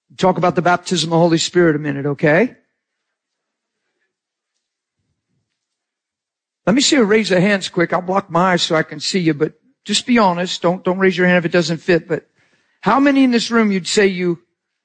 Talk about the baptism of the Holy Spirit a minute, okay? Let me see you raise your hands quick. I'll block my eyes so I can see you, but just be honest. Don't raise your hand if it doesn't fit. But how many in this room you'd say you've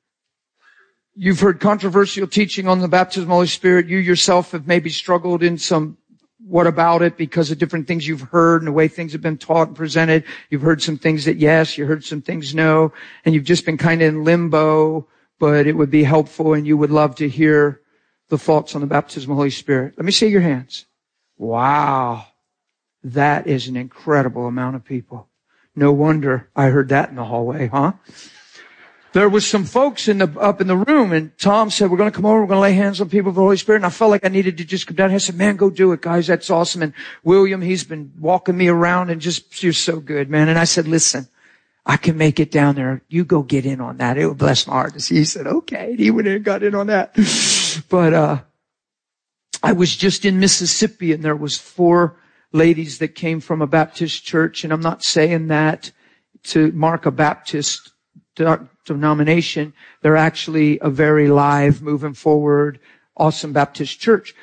heard controversial teaching on the baptism of the Holy Spirit? You yourself have maybe struggled in some what about it because of different things you've heard and the way things have been taught and presented. You've heard some things that yes, you heard some things no, and you've just been kind of in limbo, but it would be helpful and you would love to hear the thoughts on the baptism of the Holy Spirit. Let me see your hands. Wow. That is an incredible amount of people. No wonder I heard that in the hallway, huh? There was some folks up in the room, and Tom said, we're going to come over, we're going to lay hands on people of the Holy Spirit. And I felt like I needed to just come down. I said, man, go do it, guys. That's awesome. And William, he's been walking me around and just, you're so good, man. And I said, listen, I can make it down there. You go get in on that. It would bless my heart to see. He said, okay. He went in and got in on that. But, I was just in Mississippi, and there was 4 ladies that came from a Baptist church, and I'm not saying that to mark a Baptist denomination. They're actually a very live, moving forward, awesome Baptist church.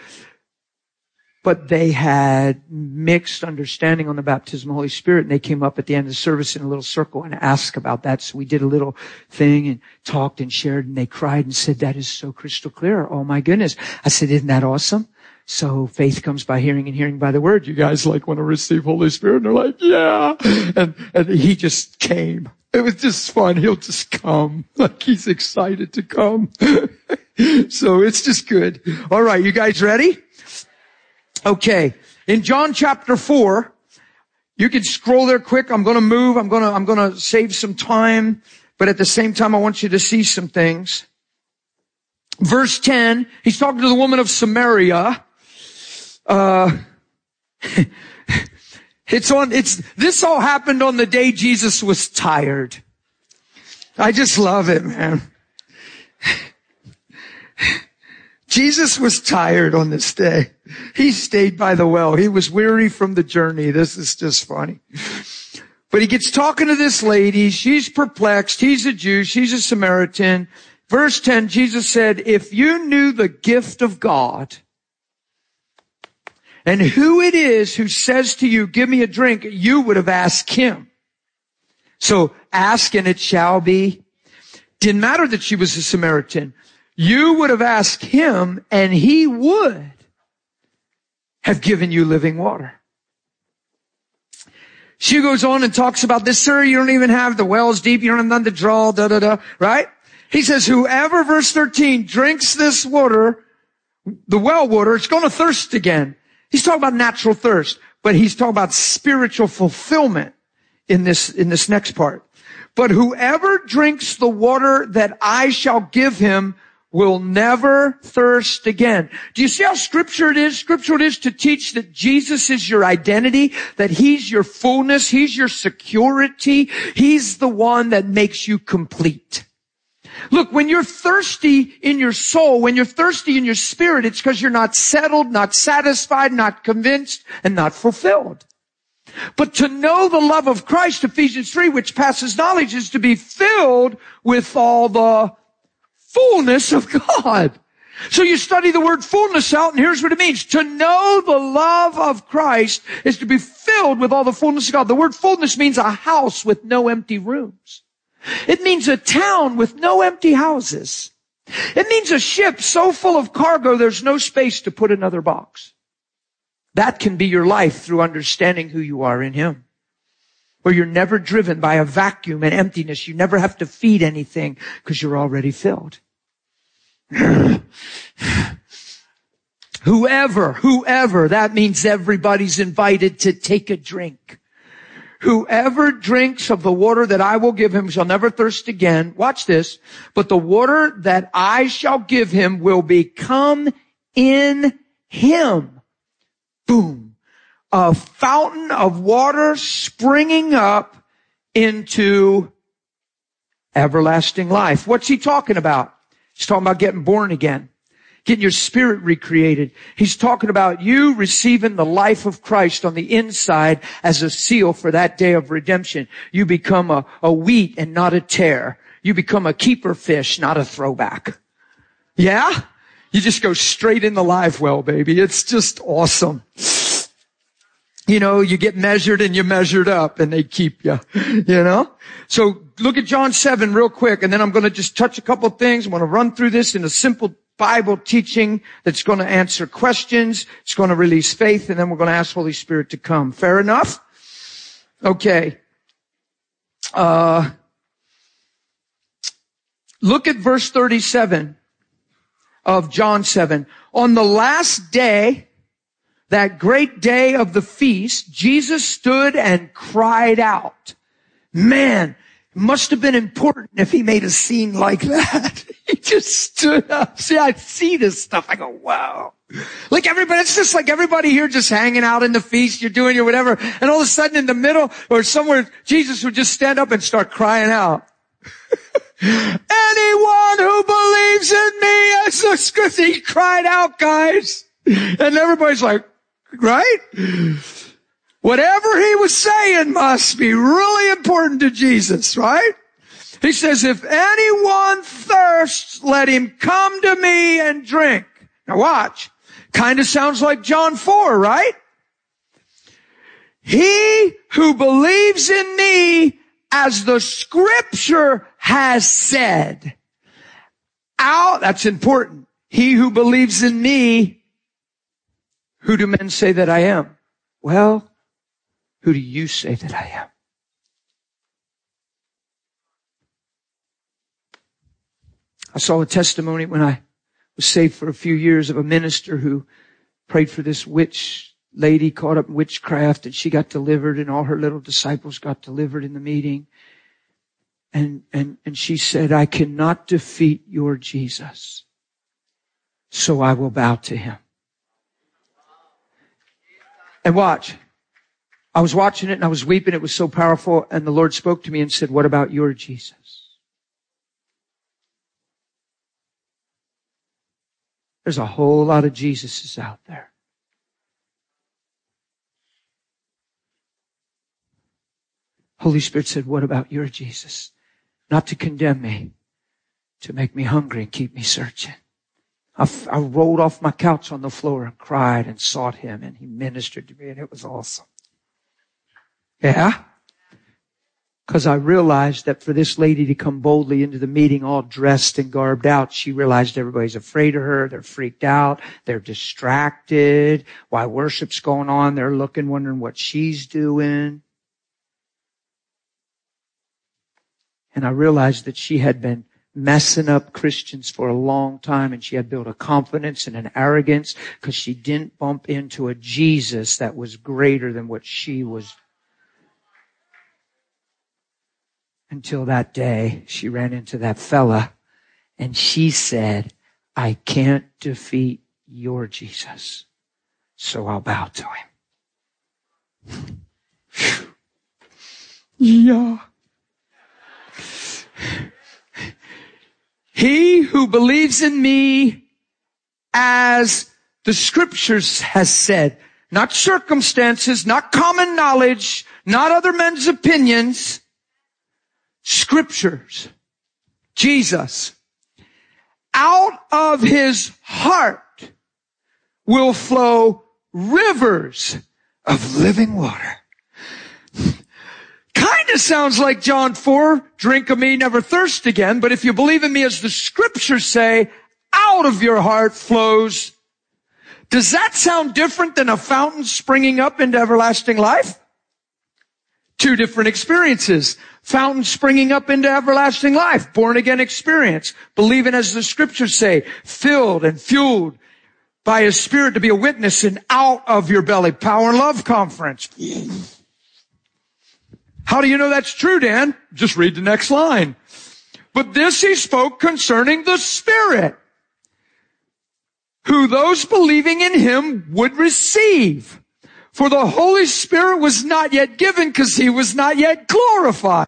But they had mixed understanding on the baptism of the Holy Spirit, and they came up at the end of the service in a little circle and asked about that. So we did a little thing and talked and shared, and they cried and said, that is so crystal clear. Oh my goodness. I said, isn't that awesome? So faith comes by hearing and hearing by the word. You guys like want to receive Holy Spirit? And they're like, yeah. And he just came. It was just fun. He'll just come. Like he's excited to come. So it's just good. All right. You guys ready? Okay. In John chapter 4, you can scroll there quick. I'm going to move. I'm going to save some time. But at the same time, I want you to see some things. Verse 10, he's talking to the woman of Samaria. This all happened on the day Jesus was tired. I just love it, man. Jesus was tired on this day. He stayed by the well. He was weary from the journey. This is just funny. But he gets talking to this lady. She's perplexed. He's a Jew. She's a Samaritan. Verse 10, Jesus said, if you knew the gift of God and who it is who says to you, give me a drink, you would have asked him. So ask and it shall be. Didn't matter that she was a Samaritan. You would have asked him and he would have given you living water. She goes on and talks about this, sir, you don't even have the wells deep. You don't have none to draw, right? He says, whoever, verse 13, drinks this water, the well water, it's going to thirst again. He's talking about natural thirst, but he's talking about spiritual fulfillment in this next part. But whoever drinks the water that I shall give him will never thirst again. Do you see how scriptural it is? Scriptural it is to teach that Jesus is your identity, that he's your fullness, he's your security, he's the one that makes you complete. Look, when you're thirsty in your soul, when you're thirsty in your spirit, it's because you're not settled, not satisfied, not convinced, and not fulfilled. But to know the love of Christ, Ephesians 3, which passes knowledge, is to be filled with all the fullness of God. So you study the word fullness out, and here's what it means. To know the love of Christ is to be filled with all the fullness of God. The word fullness means a house with no empty rooms. It means a town with no empty houses. It means a ship so full of cargo there's no space to put another box. That can be your life through understanding who you are in Him. Where you're never driven by a vacuum and emptiness. You never have to feed anything because you're already filled. Whoever, that means everybody's invited to take a drink. Whoever drinks of the water that I will give him shall never thirst again. Watch this. But the water that I shall give him will become in him. Boom. A fountain of water springing up into everlasting life. What's he talking about? He's talking about getting born again. Getting your spirit recreated. He's talking about you receiving the life of Christ on the inside as a seal for that day of redemption. You become a wheat and not a tare. you become a keeper fish, not a throwback. Yeah? You just go straight in the live well, baby. It's just awesome. You know, you get measured and you measured up and they keep you, you know? So look at John 7 real quick, and then I'm going to just touch a couple of things. I'm going to run through this in a simple Bible teaching that's going to answer questions. It's going to release faith, and then we're going to ask Holy Spirit to come. Fair enough? Okay. Look at verse 37 of John 7. On the last day, that great day of the feast, Jesus stood and cried out. Man, it must have been important if he made a scene like that. He just stood up. See, I see this stuff. I go, wow. Like everybody, it's just like everybody here just hanging out in the feast. You're doing your whatever. And all of a sudden in the middle or somewhere, Jesus would just stand up and start crying out. Anyone who believes in me, as the scripture, he cried out, guys. And everybody's like, right? Whatever he was saying must be really important to Jesus, right? He says, if anyone thirsts, let him come to me and drink. Now watch. Kind of sounds like John 4, right? He who believes in me, as the scripture has said. That's important. He who believes in me, who do men say that I am? Well, who do you say that I am? I saw a testimony when I was saved for a few years of a minister who prayed for this witch lady caught up in witchcraft, and she got delivered, and all her little disciples got delivered in the meeting. And she said, I cannot defeat your Jesus, so I will bow to him. And watch. I was watching it and I was weeping. It was so powerful. And the Lord spoke to me and said, what about your Jesus? There's a whole lot of Jesuses out there. Holy Spirit said, what about your Jesus? Not to condemn me, to make me hungry and keep me searching. I rolled off my couch on the floor and cried and sought him, and he ministered to me, and it was awesome. Yeah? Because I realized that for this lady to come boldly into the meeting all dressed and garbed out, she realized everybody's afraid of her. They're freaked out. They're distracted. While worship's going on, they're looking, wondering what she's doing. And I realized that she had been messing up Christians for a long time, and she had built a confidence and an arrogance because she didn't bump into a Jesus that was greater than what she was. Until that day, she ran into that fella and she said, I can't defeat your Jesus, so I'll bow to him. Yeah. He who believes in me, as the scriptures has said, not circumstances, not common knowledge, not other men's opinions, scriptures, Jesus, out of his heart will flow rivers of living water. Kind of sounds like John 4, drink of me, never thirst again. But if you believe in me, as the scriptures say, out of your heart flows. Does that sound different than a fountain springing up into everlasting life? Two different experiences. Fountain springing up into everlasting life. Born again experience. Believing, as the scriptures say, filled and fueled by his spirit to be a witness, and out of your belly. Power and Love Conference. How do you know that's true, Dan? Just read the next line. But this he spoke concerning the Spirit, who those believing in him would receive. For the Holy Spirit was not yet given because he was not yet glorified.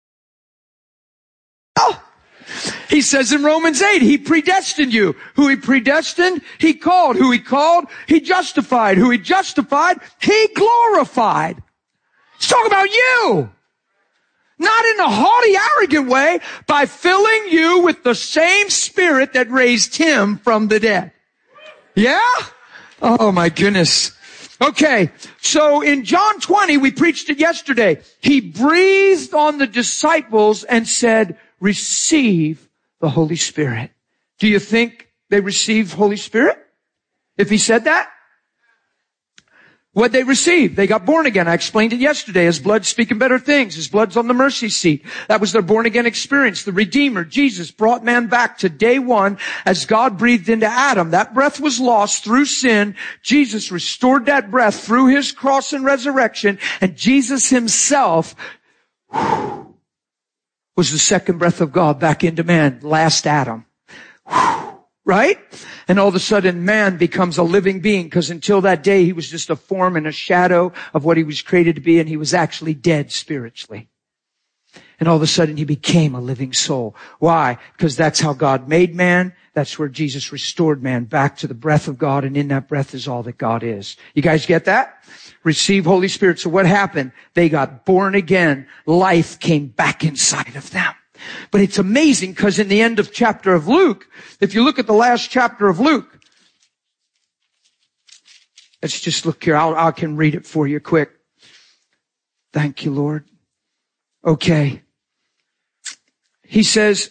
Oh, he says in Romans 8, he predestined you. Who he predestined, he called. Who he called, he justified. Who he justified, he glorified. He's talking about you. Not in a haughty, arrogant way, by filling you with the same Spirit that raised him from the dead. Yeah? Oh my goodness. Okay, so in John 20, we preached it yesterday. He breathed on the disciples and said, receive the Holy Spirit. Do you think they received Holy Spirit? If he said that? What they received? They got born again. I explained it yesterday. His blood speaking better things. His blood's on the mercy seat. That was their born again experience. The Redeemer, Jesus, brought man back to day one as God breathed into Adam. That breath was lost through sin. Jesus restored that breath through his cross and resurrection. And Jesus himself was the second breath of God back into man. Last Adam. Right? And all of a sudden man becomes a living being, because until that day he was just a form and a shadow of what he was created to be, and he was actually dead spiritually. And all of a sudden he became a living soul. Why? Because that's how God made man. That's where Jesus restored man back to the breath of God, and in that breath is all that God is. You guys get that? Receive Holy Spirit. So what happened? They got born again. Life came back inside of them. But it's amazing because in the end of chapter of Luke, if you look at the last chapter of Luke, let's just look here. I can read it for you quick. Thank you, Lord. Okay. He says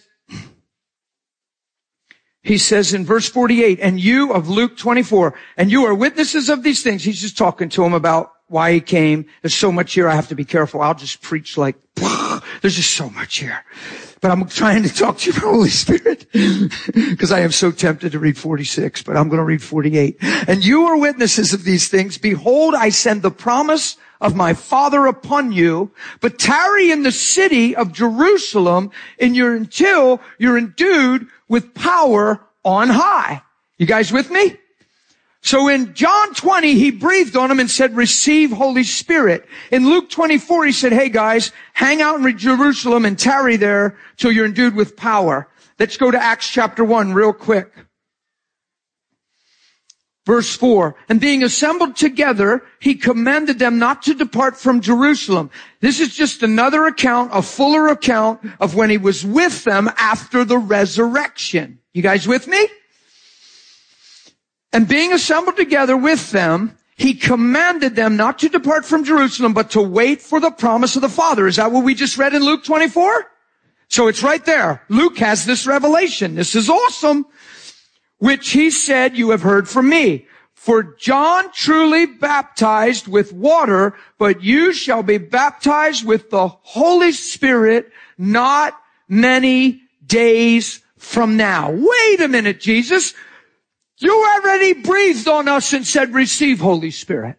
in verse 48, and you of Luke 24, and you are witnesses of these things. He's just talking to him about why he came. There's so much here. I have to be careful. I'll just preach like, there's just so much here. But I'm trying to talk to you about Holy Spirit because I am so tempted to read 46, but I'm going to read 48. And you are witnesses of these things. Behold, I send the promise of my Father upon you, but tarry in the city of Jerusalem until you're endued with power on high. You guys with me? So in John 20, he breathed on them and said, receive Holy Spirit. In Luke 24, he said, hey guys, hang out in Jerusalem and tarry there till you're endued with power. Let's go to Acts chapter 1 real quick. Verse 4, and being assembled together, he commanded them not to depart from Jerusalem. This is just another account, a fuller account of when he was with them after the resurrection. You guys with me? And being assembled together with them, he commanded them not to depart from Jerusalem, but to wait for the promise of the Father. Is that what we just read in Luke 24? So it's right there. Luke has this revelation. This is awesome. Which he said, you have heard from me. For John truly baptized with water, but you shall be baptized with the Holy Spirit not many days from now. Wait a minute, Jesus. You already breathed on us and said, receive Holy Spirit.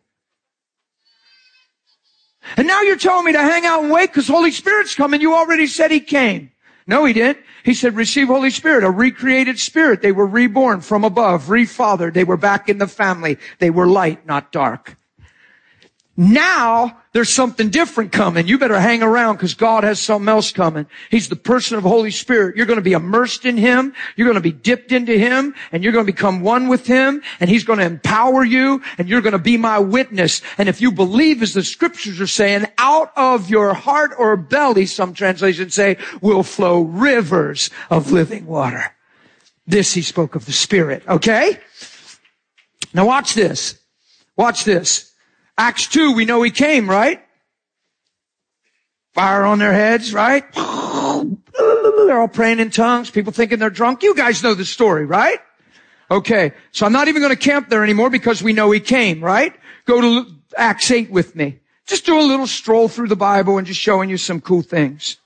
And now you're telling me to hang out and wait because Holy Spirit's coming. You already said he came. No, he didn't. He said, receive Holy Spirit, a recreated spirit. They were reborn from above, refathered. They were back in the family. They were light, not dark. Now, there's something different coming. You better hang around because God has something else coming. He's the person of Holy Spirit. You're going to be immersed in him. You're going to be dipped into him, and you're going to become one with him, and he's going to empower you, and you're going to be my witness. And if you believe, as the scriptures are saying, out of your heart or belly, some translations say, will flow rivers of living water. This he spoke of the Spirit, okay? Now watch this. Watch this. Acts 2, we know he came, right? Fire on their heads, right? They're all praying in tongues. People thinking they're drunk. You guys know the story, right? Okay. So I'm not even going to camp there anymore because we know he came, right? Go to Acts 8 with me. Just do a little stroll through the Bible and just showing you some cool things.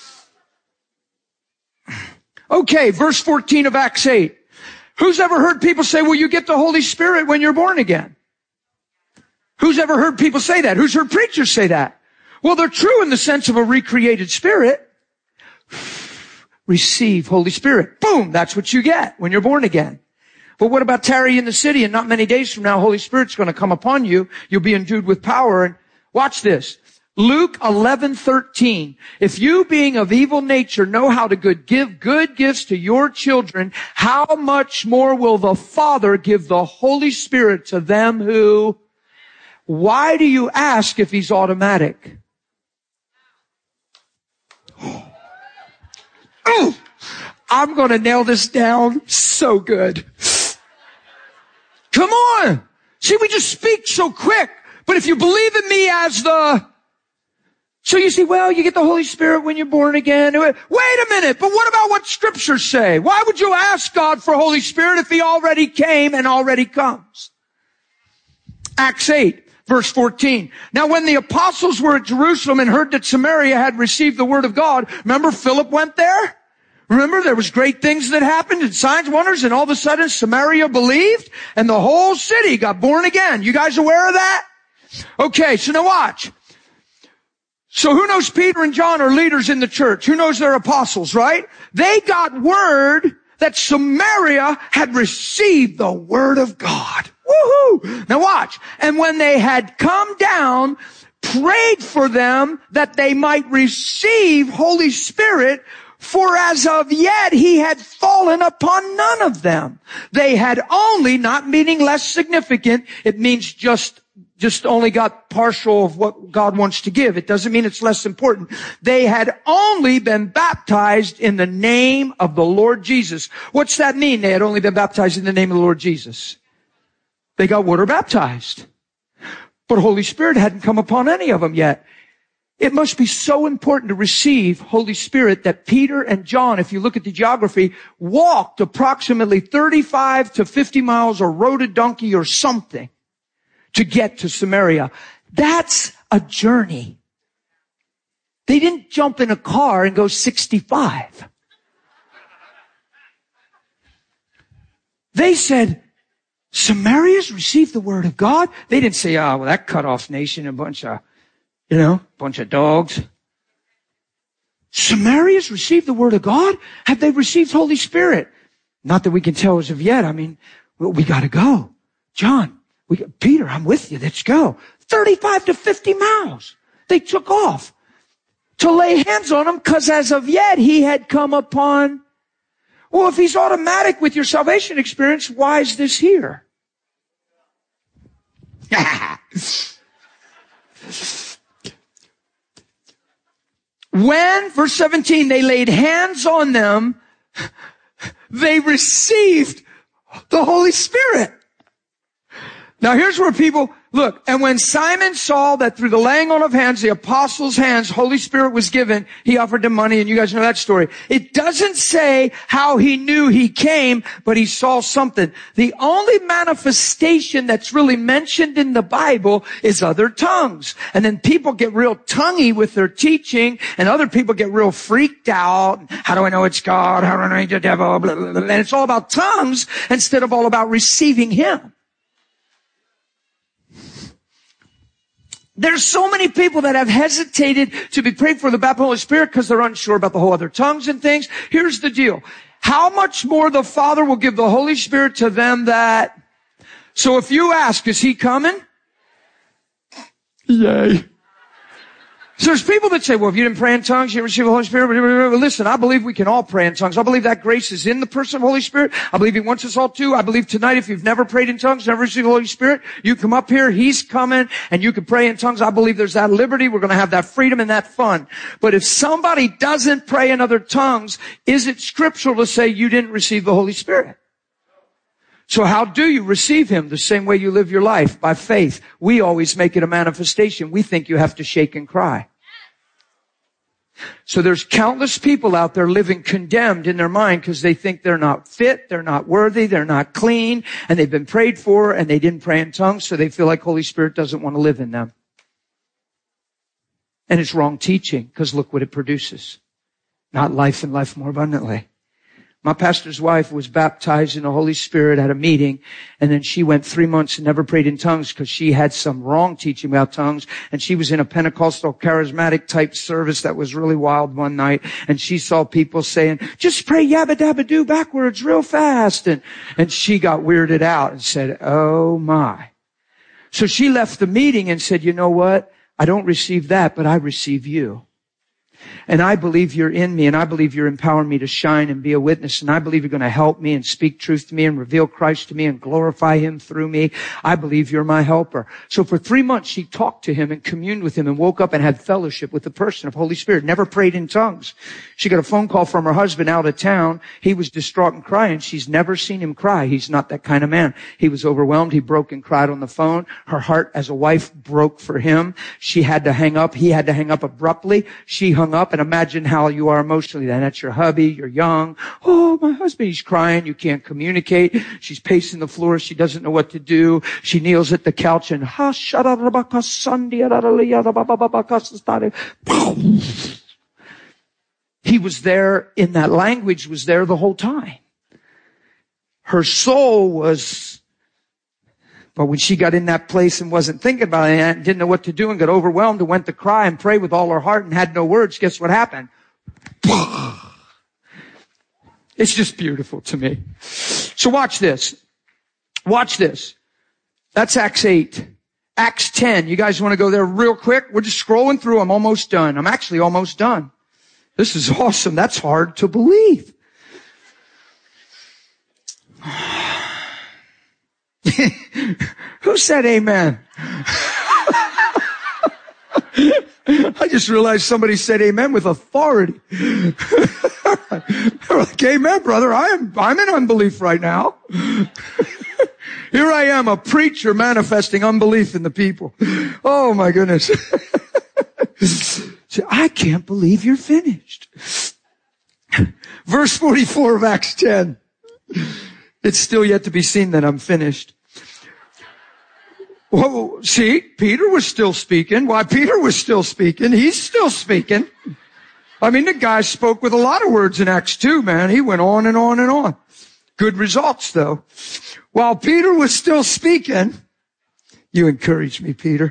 Okay. Verse 14 of Acts 8. Who's ever heard people say, well, you get the Holy Spirit when you're born again? Who's ever heard people say that? Who's heard preachers say that? Well, they're true in the sense of a recreated spirit. Receive Holy Spirit. Boom. That's what you get when you're born again. But what about tarry in the city? And not many days from now, Holy Spirit's going to come upon you. You'll be endued with power. And watch this. Luke 11:13. If you being of evil nature know how to give good gifts to your children, how much more will the Father give the Holy Spirit to them who... Why do you ask if he's automatic? Oh, I'm going to nail this down so good. Come on. See, we just speak so quick. But if you believe in me as so you see, well, you get the Holy Spirit when you're born again. Wait a minute. But what about what scriptures say? Why would you ask God for Holy Spirit if he already came and already comes? Acts 8. Verse 14. Now when the apostles were at Jerusalem and heard that Samaria had received the word of God, remember Philip went there? Remember there was great things that happened and signs, wonders, and all of a sudden Samaria believed and the whole city got born again. You guys aware of that? Okay, so now watch. So who knows Peter and John are leaders in the church? Who knows they're apostles, right? They got word that Samaria had received the word of God. Woohoo! Now watch. And when they had come down, prayed for them that they might receive Holy Spirit, for as of yet he had fallen upon none of them. They had only, not meaning less significant, it means just only got partial of what God wants to give. It doesn't mean it's less important. They had only been baptized in the name of the Lord Jesus. What's that mean? They had only been baptized in the name of the Lord Jesus. They got water baptized. But Holy Spirit hadn't come upon any of them yet. It must be so important to receive Holy Spirit that Peter and John, if you look at the geography, walked approximately 35 to 50 miles or rode a donkey or something to get to Samaria. That's a journey. They didn't jump in a car and go 65. They said, Samaria's received the word of God. They didn't say, well, that cut off nation, a bunch of dogs. Samaria's received the word of God. Have they received Holy Spirit? Not that we can tell as of yet. I mean, we gotta go. John, Peter, I'm with you. Let's go. 35 to 50 miles. They took off to lay hands on him because as of yet he had come upon. Well, if he's automatic with your salvation experience, why is this here? When, verse 17, they laid hands on them, they received the Holy Spirit. Now here's where people, look, and when Simon saw that through the laying on of hands, the apostles' hands, Holy Spirit was given, he offered them money, and you guys know that story. It doesn't say how he knew he came, but he saw something. The only manifestation that's really mentioned in the Bible is other tongues. And then people get real tonguey with their teaching, and other people get real freaked out. How do I know it's God? How do I know it's the devil? Blah, blah, blah. And it's all about tongues instead of all about receiving him. There's so many people that have hesitated to be prayed for the baptism of the Holy Spirit because they're unsure about the whole other tongues and things. Here's the deal. How much more the Father will give the Holy Spirit to them that... So if you ask, is he coming? Yay. So there's people that say, well, if you didn't pray in tongues, you didn't receive the Holy Spirit. Well, listen, I believe we can all pray in tongues. I believe that grace is in the person of the Holy Spirit. I believe he wants us all to. I believe tonight, if you've never prayed in tongues, never received the Holy Spirit, you come up here, he's coming, and you can pray in tongues. I believe there's that liberty. We're going to have that freedom and that fun. But if somebody doesn't pray in other tongues, is it scriptural to say you didn't receive the Holy Spirit? So how do you receive him? The same way you live your life, by faith. We always make it a manifestation. We think you have to shake and cry. So there's countless people out there living condemned in their mind because they think they're not fit, they're not worthy, they're not clean, and they've been prayed for and they didn't pray in tongues, so they feel like Holy Spirit doesn't want to live in them. And it's wrong teaching because look what it produces. Not life and life more abundantly. My pastor's wife was baptized in the Holy Spirit at a meeting, and then she went 3 months and never prayed in tongues because she had some wrong teaching about tongues, and she was in a Pentecostal charismatic type service that was really wild one night, and she saw people saying, just pray yabba dabba do backwards real fast, and she got weirded out and said, oh my. So she left the meeting and said, you know what? I don't receive that, but I receive you. And I believe you're in me, and I believe you're empowering me to shine and be a witness, and I believe you're going to help me and speak truth to me and reveal Christ to me and glorify Him through me. I believe you're my helper. So for 3 months, she talked to him and communed with him and woke up and had fellowship with the person of Holy Spirit. Never prayed in tongues. She got a phone call from her husband out of town. He was distraught and crying. She's never seen him cry. He's not that kind of man. He was overwhelmed. He broke and cried on the phone. Her heart as a wife broke for him. She had to hang up. He had to hang up abruptly. She hung up, and imagine how you are emotionally then. That's your hubby. You're young. Oh, my husband, he's crying. You can't communicate. She's pacing the floor. She doesn't know what to do. She kneels at the couch and he was there in that language, was there the whole time. Her soul was, but when she got in that place and wasn't thinking about it and didn't know what to do and got overwhelmed and went to cry and pray with all her heart and had no words, guess what happened? It's just beautiful to me. So watch this. Watch this. That's Acts 8. Acts 10. You guys want to go there real quick? We're just scrolling through. I'm almost done. I'm actually almost done. This is awesome. That's hard to believe. Who said amen? I just realized somebody said amen with authority. They're like, amen, brother. I'm in unbelief right now. Here I am, a preacher manifesting unbelief in the people. Oh my goodness. See, I can't believe you're finished. Verse 44 of Acts 10. It's still yet to be seen that I'm finished. Well, see, Peter was still speaking. Why, Peter was still speaking. He's still speaking. I mean, the guy spoke with a lot of words in Acts 2, man. He went on and on and on. Good results, though. While Peter was still speaking, you encouraged me, Peter.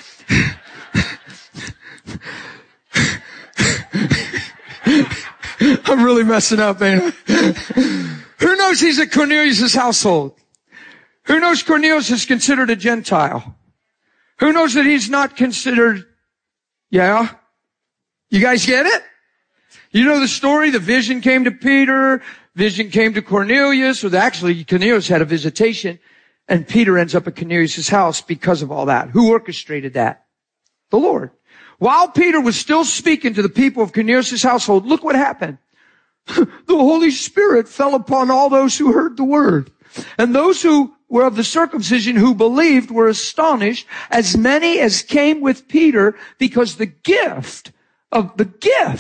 I'm really messing up, ain't I? Who knows he's at Cornelius' household? Who knows Cornelius is considered a Gentile? Who knows that he's not considered, yeah? You guys get it? You know the story? The vision came to Peter, vision came to Cornelius, or actually Cornelius had a visitation, and Peter ends up at Cornelius' house because of all that. Who orchestrated that? The Lord. While Peter was still speaking to the people of Cornelius' household, look what happened. The Holy Spirit fell upon all those who heard the word. And those who were of the circumcision who believed were astonished, as many as came with Peter, because the gift of the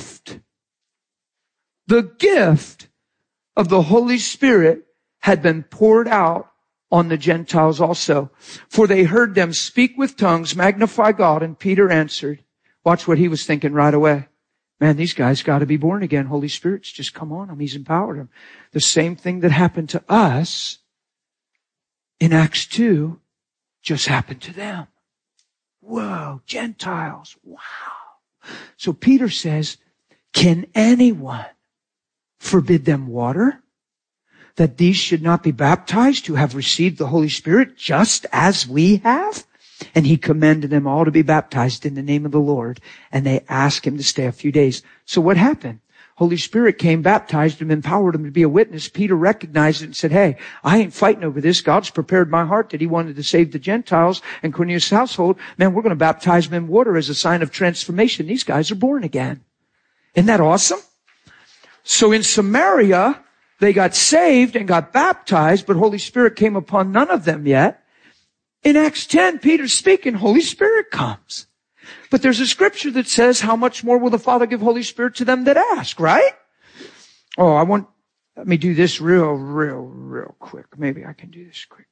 Holy Spirit had been poured out on the Gentiles also. For they heard them speak with tongues, magnify God, and Peter answered. Watch what he was thinking right away. Man, these guys got to be born again. Holy Spirit's just come on them. He's empowered them. The same thing that happened to us in Acts 2 just happened to them. Whoa, Gentiles. Wow. So Peter says, can anyone forbid them water, that these should not be baptized who have received the Holy Spirit just as we have? And he commanded them all to be baptized in the name of the Lord. And they asked him to stay a few days. So what happened? Holy Spirit came, baptized him, empowered him to be a witness. Peter recognized it and said, hey, I ain't fighting over this. God's prepared my heart that he wanted to save the Gentiles and Cornelius' household. Man, we're going to baptize them in water as a sign of transformation. These guys are born again. Isn't that awesome? So in Samaria, they got saved and got baptized, but Holy Spirit came upon none of them yet. In Acts 10, Peter's speaking, Holy Spirit comes. But there's a scripture that says, how much more will the Father give Holy Spirit to them that ask, right? Oh, let me do this real quick. Maybe I can do this quick.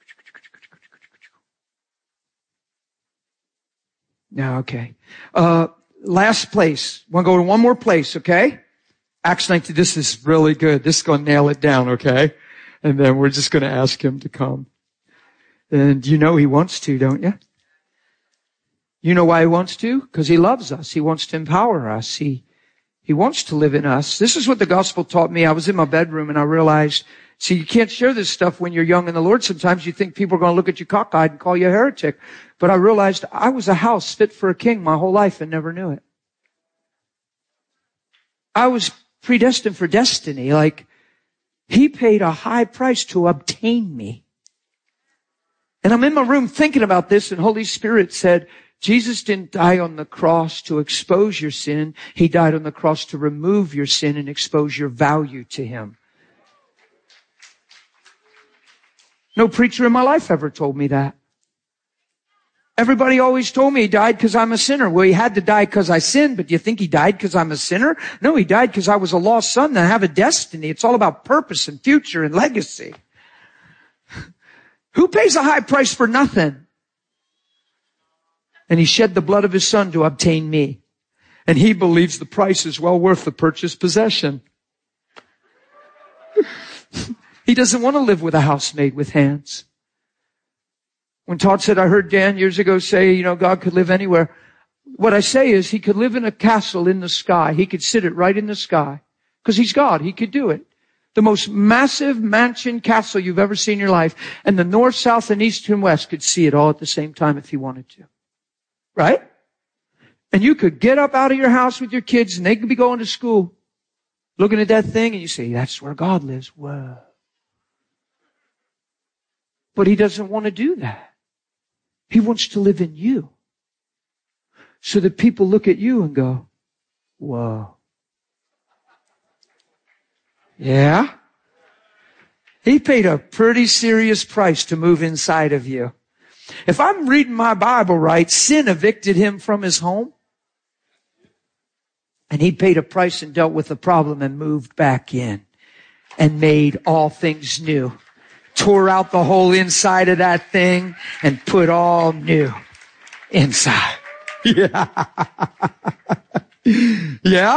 No, okay. Last place. Want to go to one more place, okay? Acts 19, this is really good. This is going to nail it down, okay? And then we're just going to ask him to come. And you know he wants to, don't you? You know why he wants to? Because he loves us. He wants to empower us. He wants to live in us. This is what the gospel taught me. I was in my bedroom and I realized, see, you can't share this stuff when you're young in the Lord. Sometimes you think people are going to look at you cockeyed and call you a heretic. But I realized I was a house fit for a king my whole life and never knew it. I was predestined for destiny. Like, he paid a high price to obtain me. And I'm in my room thinking about this, and Holy Spirit said, Jesus didn't die on the cross to expose your sin. He died on the cross to remove your sin and expose your value to Him. No preacher in my life ever told me that. Everybody always told me He died because I'm a sinner. Well, He had to die because I sinned, but do you think He died because I'm a sinner? No, He died because I was a lost son and I have a destiny. It's all about purpose and future and legacy. Who pays a high price for nothing? And He shed the blood of His Son to obtain me. And He believes the price is well worth the purchased possession. He doesn't want to live with a house made with hands. When Todd said, I heard Dan years ago say, God could live anywhere. What I say is He could live in a castle in the sky. He could sit it right in the sky. Because He's God. He could do it. The most massive mansion castle you've ever seen in your life. And the north, south, and east and west could see it all at the same time if He wanted to. Right? And you could get up out of your house with your kids and they could be going to school looking at that thing and you say, that's where God lives. Whoa. But He doesn't want to do that. He wants to live in you. So that people look at you and go, whoa. Yeah? He paid a pretty serious price to move inside of you. If I'm reading my Bible right, sin evicted Him from His home. And He paid a price and dealt with the problem and moved back in and made all things new. Tore out the whole inside of that thing and put all new inside. Yeah. Yeah?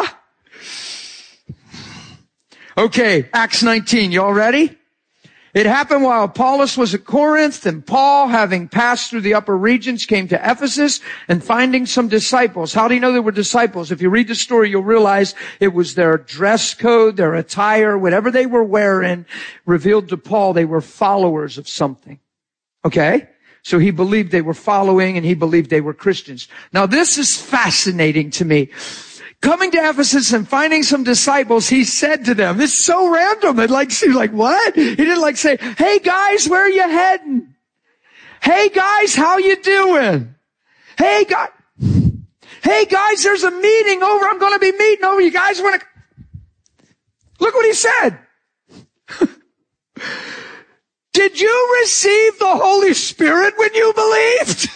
Okay, Acts 19. Y'all ready? It happened while Apollos was at Corinth, and Paul, having passed through the upper regions, came to Ephesus and finding some disciples. How do you know they were disciples? If you read the story, you'll realize it was their dress code, their attire, whatever they were wearing, revealed to Paul they were followers of something. Okay? So he believed they were following, and he believed they were Christians. Now this is fascinating to me. Coming to Ephesus and finding some disciples, he said to them, this is so random. It seems like, what? He didn't say, hey guys, where are you heading? Hey guys, how you doing? Hey guys, there's a meeting over. I'm going to be meeting over. You guys want to? Look what he said. Did you receive the Holy Spirit when you believed?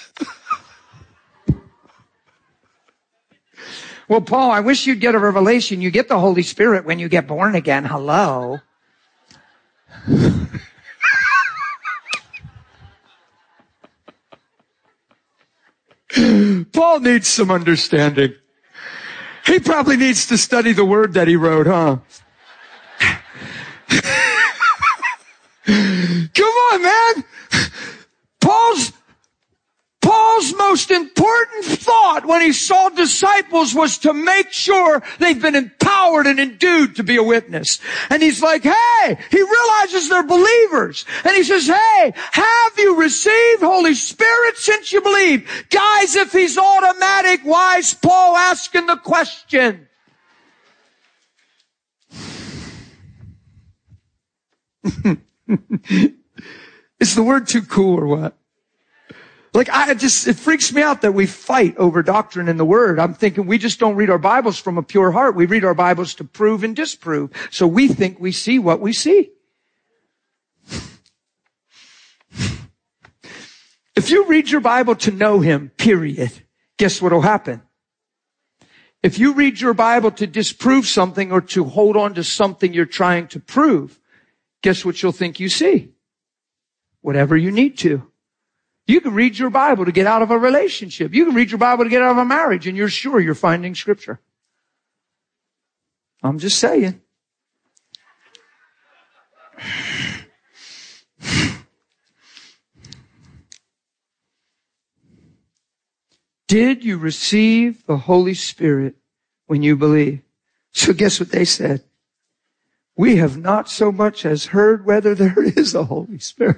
Well, Paul, I wish you'd get a revelation. You get the Holy Spirit when you get born again. Hello. Paul needs some understanding. He probably needs to study the word that he wrote, huh? Come on, man. Paul's most important thought when he saw disciples was to make sure they've been empowered and endued to be a witness. And he's like, hey, he realizes they're believers. And he says, hey, have you received Holy Spirit since you believe? Guys, if he's automatic, why is Paul asking the question? Is the word too cool or what? It freaks me out that we fight over doctrine in the Word. I'm thinking we just don't read our Bibles from a pure heart. We read our Bibles to prove and disprove. So we think we see what we see. If you read your Bible to know Him, period, guess what will happen? If you read your Bible to disprove something or to hold on to something you're trying to prove, guess what you'll think you see? Whatever you need to. You can read your Bible to get out of a relationship. You can read your Bible to get out of a marriage, and you're sure you're finding Scripture. I'm just saying. Did you receive the Holy Spirit when you believe? So guess what they said? We have not so much as heard whether there is a Holy Spirit.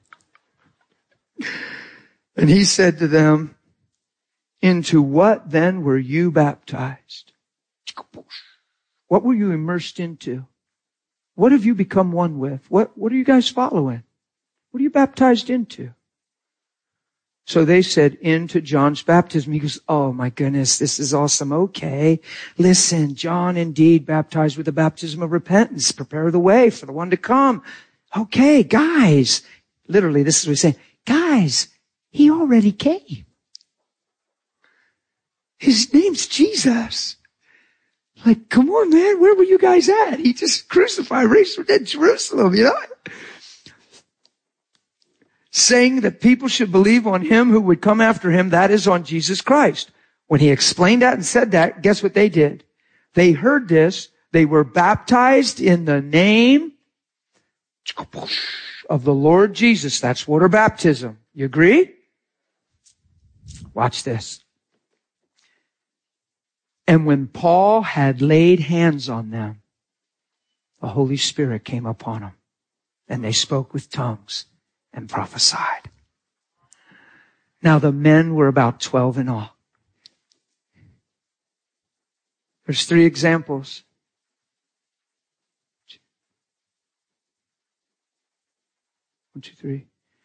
And he said to them, into what then were you baptized? What were you immersed into? What have you become one with? What are you guys following? What are you baptized into? So they said, into John's baptism. He goes, oh my goodness, this is awesome. Okay. Listen, John indeed baptized with the baptism of repentance. Prepare the way for the one to come. Okay, guys. Literally, this is what he's saying. Guys, he already came. His name's Jesus. Like, come on, man. Where were you guys at? He just crucified, raised from dead Jerusalem, you know? Saying that people should believe on him who would come after him, that is on Jesus Christ. When he explained that and said that, guess what they did? They heard this. They were baptized in the name of the Lord Jesus. That's water baptism. You agree? Watch this. And when Paul had laid hands on them, the Holy Spirit came upon them, and they spoke with tongues and prophesied. Now the men were about 12 in all. There's 3 examples. One, two, three.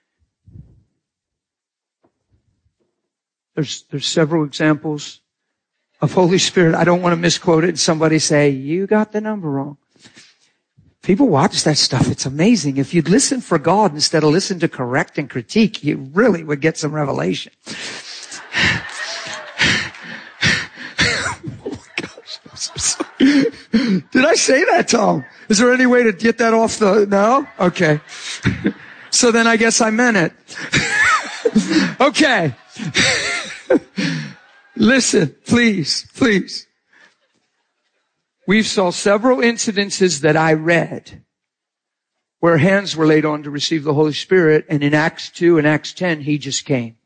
There's several examples of Holy Spirit. I don't want to misquote it and somebody say, you got the number wrong. People watch that stuff. It's amazing. If you'd listen for God instead of listen to correct and critique, you really would get some revelation. Oh my gosh, I'm so sorry. Did I say that, Tom? Is there any way to get that off the, no? Okay. So then I guess I meant it. Okay. Listen, please. We saw several incidences that I read where hands were laid on to receive the Holy Spirit, and in Acts 2 and Acts 10, he just came.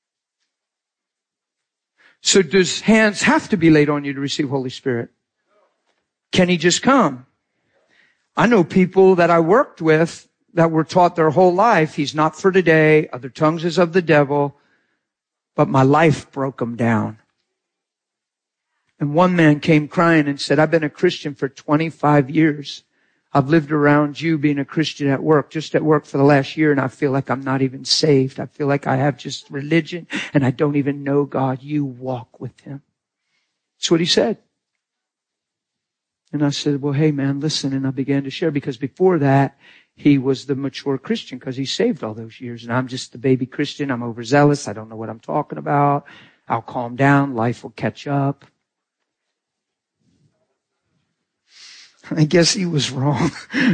So does hands have to be laid on you to receive Holy Spirit? Can he just come? I know people that I worked with that were taught their whole life, he's not for today, other tongues is of the devil, but my life broke them down. And one man came crying and said, I've been a Christian for 25 years. I've lived around you being a Christian at work, just at work for the last year, and I feel like I'm not even saved. I feel like I have just religion, and I don't even know God. You walk with him. That's what he said. And I said, well, hey man, listen. And I began to share, because before that, he was the mature Christian because he saved all those years. And I'm just the baby Christian. I'm overzealous. I don't know what I'm talking about. I'll calm down. Life will catch up. I guess he was wrong.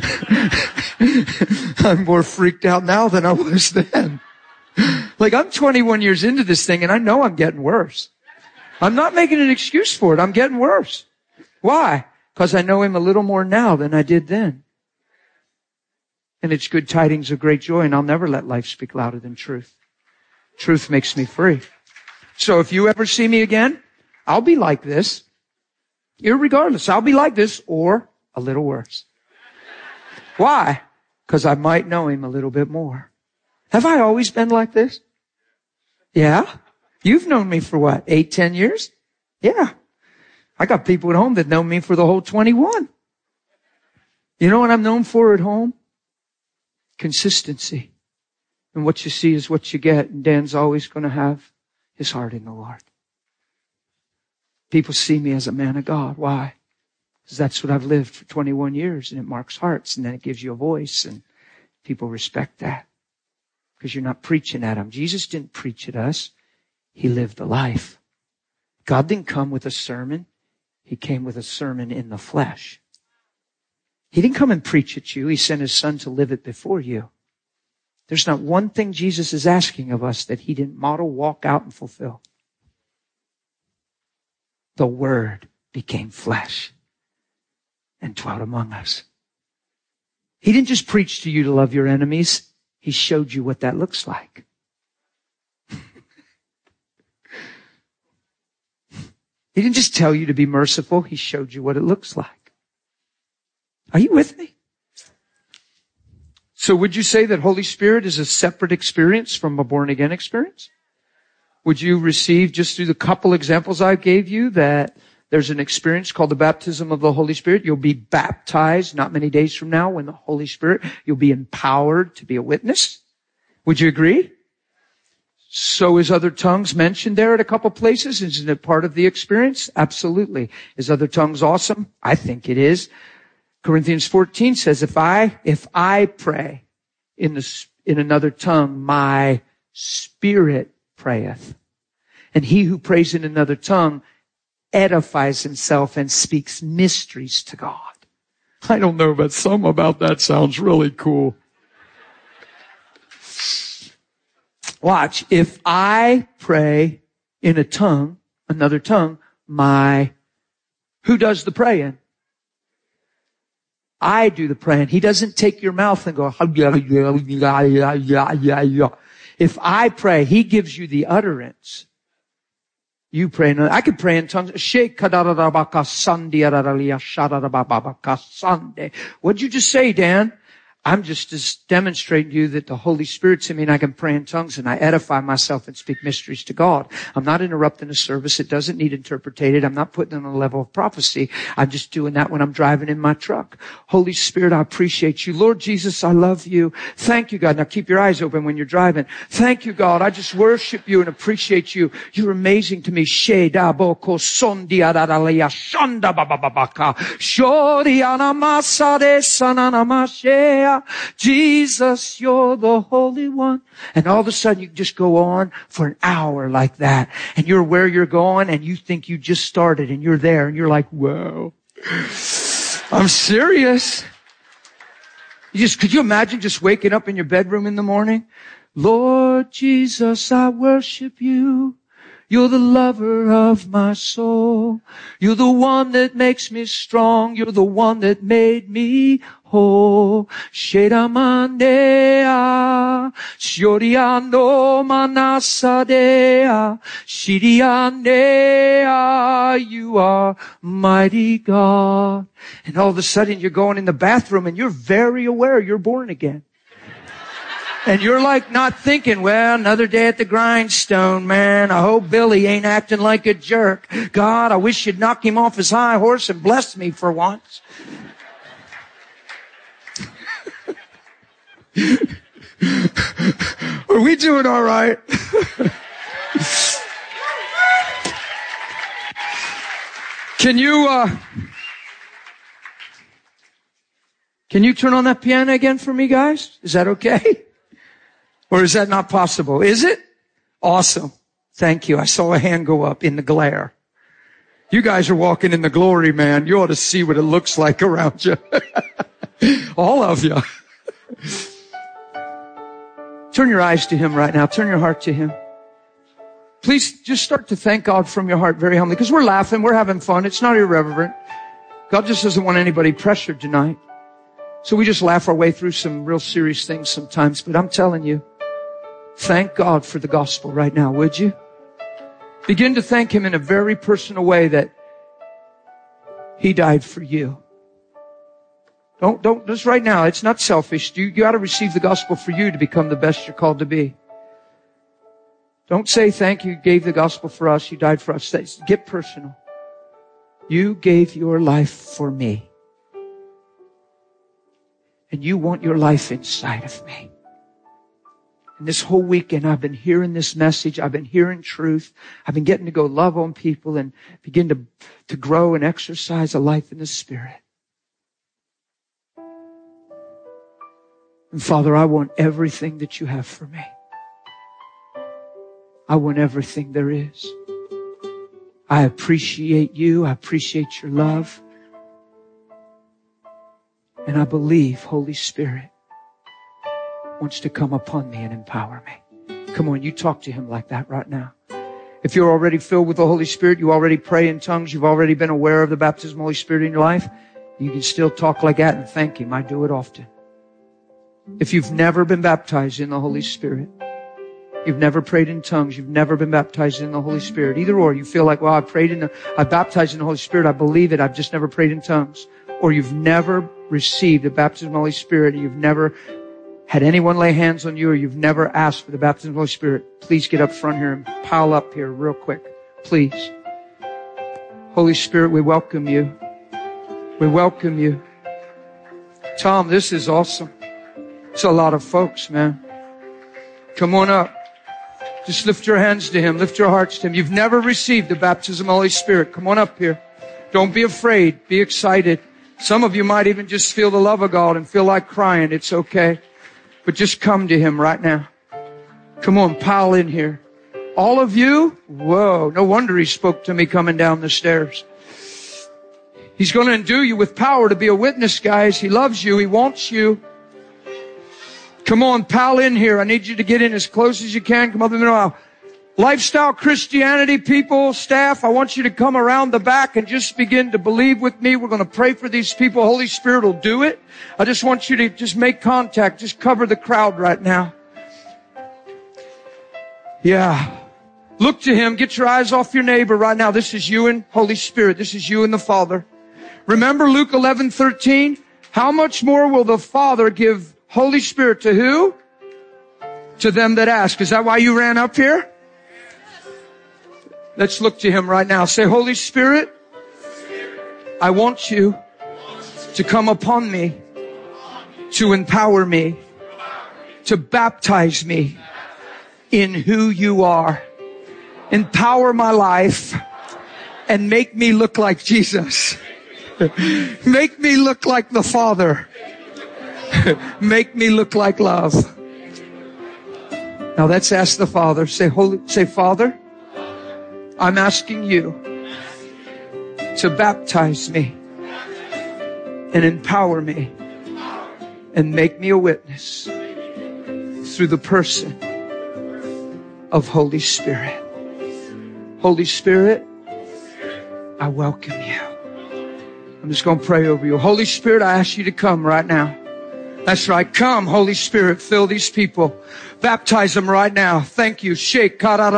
I'm more freaked out now than I was then. Like, I'm 21 years into this thing and I know I'm getting worse. I'm not making an excuse for it. I'm getting worse. Why? Because I know him a little more now than I did then. And it's good tidings of great joy, and I'll never let life speak louder than truth. Truth makes me free. So if you ever see me again, I'll be like this. Irregardless, I'll be like this or a little worse. Why? Because I might know him a little bit more. Have I always been like this? Yeah. You've known me for what, 8, 10 years? Yeah. I got people at home that know me for the whole 21. You know what I'm known for at home? Consistency. And what you see is what you get. And Dan's always going to have his heart in the Lord. People see me as a man of God. Why? Because that's what I've lived for 21 years, and it marks hearts, and then it gives you a voice, and people respect that. Because you're not preaching at them. Jesus didn't preach at us. He lived a life. God didn't come with a sermon. He came with a sermon in the flesh. He didn't come and preach at you. He sent his son to live it before you. There's not one thing Jesus is asking of us that he didn't model, walk out, and fulfill. The Word became flesh and dwelt among us. He didn't just preach to you to love your enemies. He showed you what that looks like. He didn't just tell you to be merciful. He showed you what it looks like. Are you with me? So would you say that Holy Spirit is a separate experience from a born-again experience? Would you receive, just through the couple examples I gave you, that There's an experience called the baptism of the Holy Spirit. You'll be baptized not many days from now when the Holy Spirit, you'll be empowered to be a witness. Would you agree? So is other tongues mentioned there at a couple places? Isn't it part of the experience? Absolutely. Is other tongues awesome? I think it is. Corinthians 14 says, if I pray in another tongue, my spirit prayeth. And he who prays in another tongue edifies himself and speaks mysteries to God. I don't know, but some about that sounds really cool. Watch. If I pray in a tongue, another tongue, who does the praying? I do the praying. He doesn't take your mouth and go, if I pray, he gives you the utterance. You pray in, I could pray in tongues. What'd you just say, Dan? I'm just demonstrating to you that the Holy Spirit's in me and I can pray in tongues and I edify myself and speak mysteries to God. I'm not interrupting a service. It doesn't need interpreted. I'm not putting it on a level of prophecy. I'm just doing that when I'm driving in my truck. Holy Spirit, I appreciate you. Lord Jesus, I love you. Thank you, God. Now keep your eyes open when you're driving. Thank you, God. I just worship you and appreciate you. You're amazing to me. Jesus, you're the Holy One. And all of a sudden you just go on for an hour like that. And you're where you're going and you think you just started and you're there and you're like, whoa, I'm serious. Could you imagine just waking up in your bedroom in the morning? Lord Jesus, I worship you. You're the lover of my soul. You're the one that makes me strong. You're the one that made me whole. Shedamandea, Shioriano manasadea, Shidiandea, you are mighty God. And all of a sudden you're going in the bathroom and you're very aware you're born again. And you're like not thinking, well, another day at the grindstone, man. I hope Billy ain't acting like a jerk. God, I wish you'd knock him off his high horse and bless me for once. Are we doing all right? Can you turn on that piano again for me, guys? Is that okay? Or is that not possible? Is it? Awesome. Thank you. I saw a hand go up in the glare. You guys are walking in the glory, man. You ought to see what it looks like around you. All of you. Turn your eyes to him right now. Turn your heart to him. Please just start to thank God from your heart very humbly. Because we're laughing. We're having fun. It's not irreverent. God just doesn't want anybody pressured tonight. So we just laugh our way through some real serious things sometimes. But I'm telling you, thank God for the gospel right now, would you? Begin to thank him in a very personal way that he died for you. Don't, just right now, it's not selfish. You got to receive the gospel for you to become the best you're called to be. Don't say thank you, gave the gospel for us, you died for us. Get personal. You gave your life for me. And you want your life inside of me. And this whole weekend, I've been hearing this message. I've been hearing truth. I've been getting to go love on people and begin to grow and exercise a life in the Spirit. And Father, I want everything that you have for me. I want everything there is. I appreciate you. I appreciate your love. And I believe Holy Spirit wants to come upon me and empower me. Come on, you talk to him like that right now. If you're already filled with the Holy Spirit, you already pray in tongues, you've already been aware of the baptism of the Holy Spirit in your life, you can still talk like that and thank him. I do it often. If you've never been baptized in the Holy Spirit, you've never prayed in tongues, you've never been baptized in the Holy Spirit, either or, you feel like, well, I baptized in the Holy Spirit, I believe it, I've just never prayed in tongues. Or you've never received the baptism of the Holy Spirit, you've never had anyone lay hands on you, or you've never asked for the baptism of the Holy Spirit, please get up front here and pile up here real quick. Please. Holy Spirit, we welcome you. We welcome you. Tom, this is awesome. It's a lot of folks, man. Come on up. Just lift your hands to Him. Lift your hearts to Him. You've never received the baptism of the Holy Spirit. Come on up here. Don't be afraid. Be excited. Some of you might even just feel the love of God and feel like crying. It's okay. But just come to Him right now. Come on, pile in here. All of you? Whoa. No wonder He spoke to me coming down the stairs. He's going to endue you with power to be a witness, guys. He loves you. He wants you. Come on, pal in here. I need you to get in as close as you can. Come up in the middle. Lifestyle Christianity people, staff, I want you to come around the back and just begin to believe with me. We're going to pray for these people. Holy Spirit will do it. I just want you to just make contact. Just cover the crowd right now. Yeah. Look to Him. Get your eyes off your neighbor right now. This is you and Holy Spirit. This is you and the Father. Remember Luke 11:13? How much more will the Father give Holy Spirit to who? To them that ask. Is that why you ran up here? Let's look to Him right now. Say, Holy Spirit, I want you to come upon me, to empower me, to baptize me in who you are. Empower my life and make me look like Jesus. Make me look like the Father. Make me look like love. Now let's ask the Father. Say, Father, I'm asking you to baptize me and empower me and make me a witness through the person of Holy Spirit. Holy Spirit, I welcome you. I'm just going to pray over you. Holy Spirit, I ask you to come right now. That's right. Come, Holy Spirit, fill these people. Baptize them right now. Thank you. Fill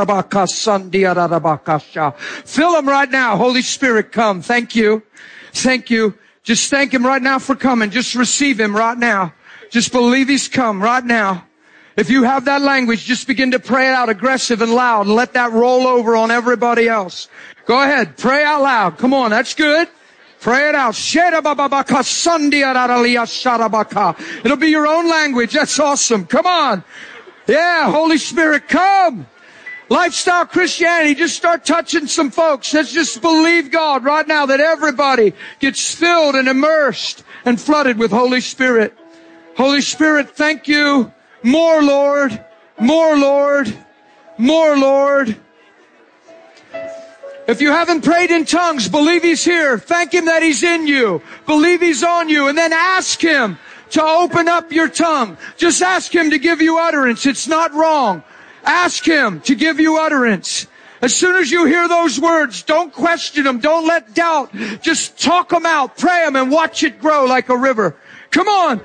them right now. Holy Spirit, come. Thank you. Thank you. Just thank Him right now for coming. Just receive Him right now. Just believe He's come right now. If you have that language, just begin to pray it out aggressive and loud and let that roll over on everybody else. Go ahead. Pray out loud. Come on. That's good. Pray it out. It'll be your own language. That's awesome. Come on. Yeah, Holy Spirit, come. Lifestyle Christianity, just start touching some folks. Let's just believe God right now that everybody gets filled and immersed and flooded with Holy Spirit. Holy Spirit, thank you. More, Lord. More, Lord. More, Lord. If you haven't prayed in tongues, believe He's here. Thank Him that He's in you. Believe He's on you. And then ask Him to open up your tongue. Just ask Him to give you utterance. It's not wrong. Ask Him to give you utterance. As soon as you hear those words, don't question them. Don't let doubt. Just talk them out. Pray them and watch it grow like a river. Come on.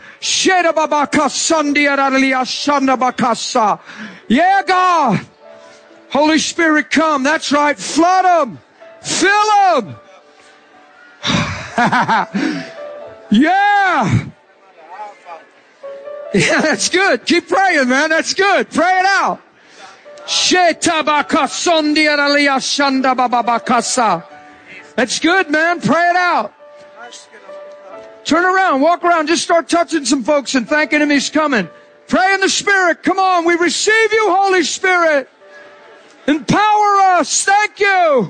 Yeah, God. Holy Spirit, come. That's right. Flood them. Fill them. Yeah. Yeah, that's good. Keep praying, man. That's good. Pray it out. That's good, man. Pray it out. Turn around. Walk around. Just start touching some folks and thanking Him He's coming. Pray in the Spirit. Come on. We receive you, Holy Spirit. Empower us. Thank you.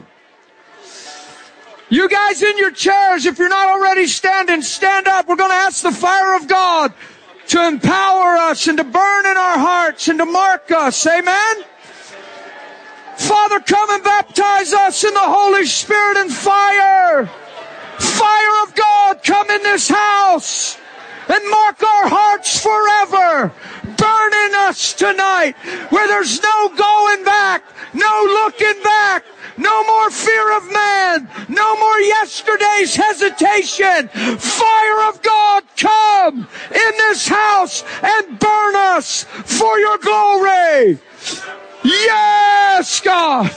You guys in your chairs, if you're not already standing, stand up. We're going to ask the fire of God to empower us and to burn in our hearts and to mark us. Amen? Father, come and baptize us in the Holy Spirit and fire. Fire of God, come in this house and mark our hearts forever. Burn in us tonight where there's no going back, no looking back, no more fear of man, no more yesterday's hesitation. Fire of God, come in this house and burn us for your glory. Yes, God.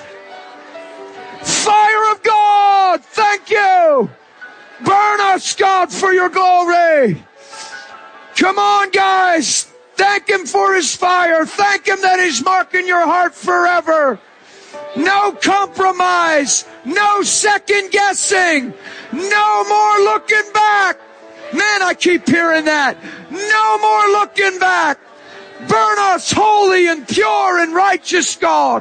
Fire of God, thank you. Burn us, God, for your glory. Come on, guys. Thank Him for His fire. Thank Him that He's marking your heart forever. No compromise. No second guessing. No more looking back. Man, I keep hearing that. No more looking back. Burn us holy and pure and righteous, God.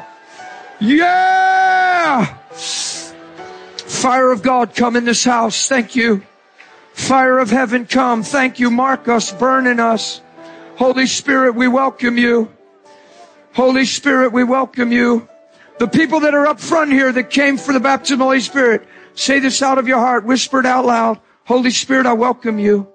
Yeah. Fire of God, come in this house. Thank you. Fire of heaven, come. Thank you. Mark us, burn in us. Holy Spirit, we welcome you. Holy Spirit, we welcome you. The people that are up front here that came for the baptism of the Holy Spirit, say this out of your heart. Whisper it out loud. Holy Spirit, I welcome you.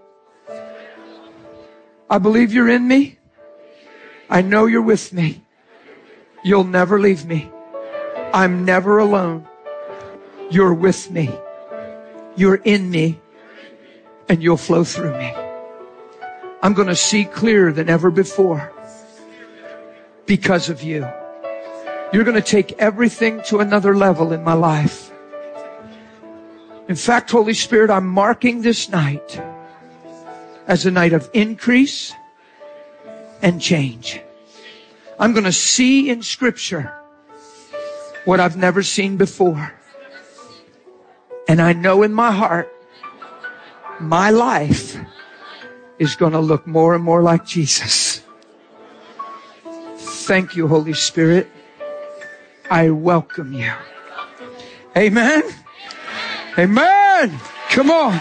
I believe you're in me. I know you're with me. You'll never leave me. I'm never alone. You're with me. You're in me. And you'll flow through me. I'm going to see clearer than ever before because of you. You're going to take everything to another level in my life. In fact, Holy Spirit, I'm marking this night as a night of increase and change. I'm going to see in Scripture what I've never seen before. And I know in my heart, my life is going to look more and more like Jesus. Thank you, Holy Spirit. I welcome you. Amen. Amen. Come on.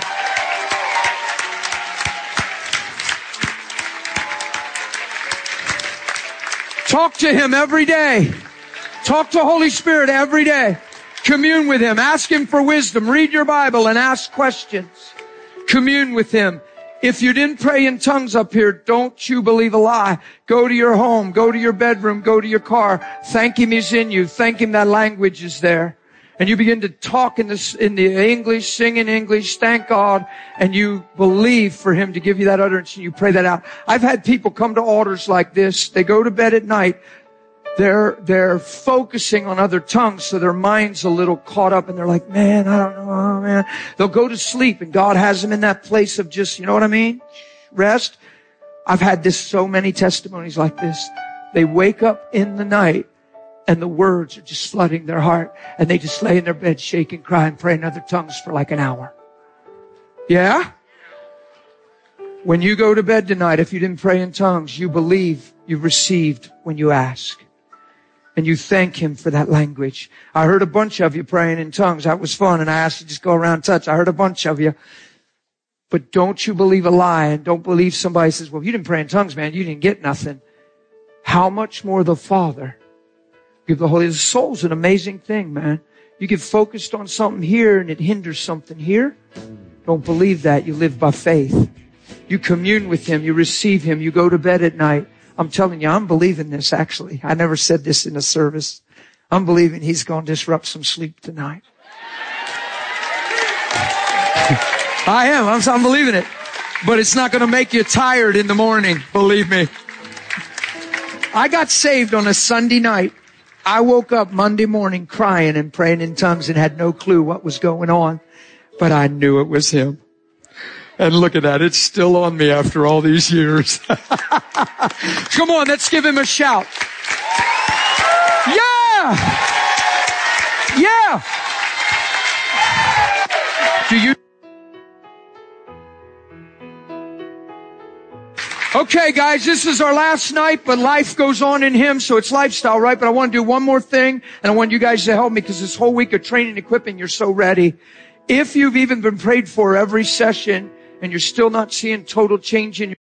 Talk to Him every day. Talk to Holy Spirit every day. Commune with Him. Ask Him for wisdom. Read your Bible and ask questions. Commune with Him. If you didn't pray in tongues up here, don't you believe a lie. Go to your home. Go to your bedroom. Go to your car. Thank Him He's in you. Thank Him that language is there. And you begin to talk in the English, sing in English, thank God, and you believe for Him to give you that utterance and you pray that out. I've had people come to altars like this. They go to bed at night. They're focusing on other tongues, so their mind's a little caught up and they're like, man, I don't know, oh, man. They'll go to sleep and God has them in that place of just, you know what I mean? Rest. I've had so many testimonies like this. They wake up in the night and the words are just flooding their heart and they just lay in their bed shaking, crying, praying in other tongues for like an hour. Yeah? When you go to bed tonight, if you didn't pray in tongues, you believe you've received when you ask. And you thank Him for that language. I heard a bunch of you praying in tongues. That was fun. And I asked you to just go around and touch. I heard a bunch of you. But don't you believe a lie and don't believe somebody says, well, if you didn't pray in tongues, man, you didn't get nothing. How much more the Father give the Holy. The soul's an amazing thing, man. You get focused on something here and it hinders something here. Don't believe that. You live by faith. You commune with Him. You receive Him. You go to bed at night. I'm telling you, I'm believing this actually. I never said this in a service. I'm believing He's going to disrupt some sleep tonight. I am. I'm believing it. But it's not going to make you tired in the morning. Believe me. I got saved on a Sunday night. I woke up Monday morning crying and praying in tongues and had no clue what was going on. But I knew it was Him. And look at that. It's still on me after all these years. Come on, let's give Him a shout. Yeah! Yeah! Do you? Okay, guys, this is our last night, but life goes on in Him, so it's lifestyle, right? But I want to do one more thing, and I want you guys to help me because this whole week of training and equipping, you're so ready. If you've even been prayed for every session, and you're still not seeing total change in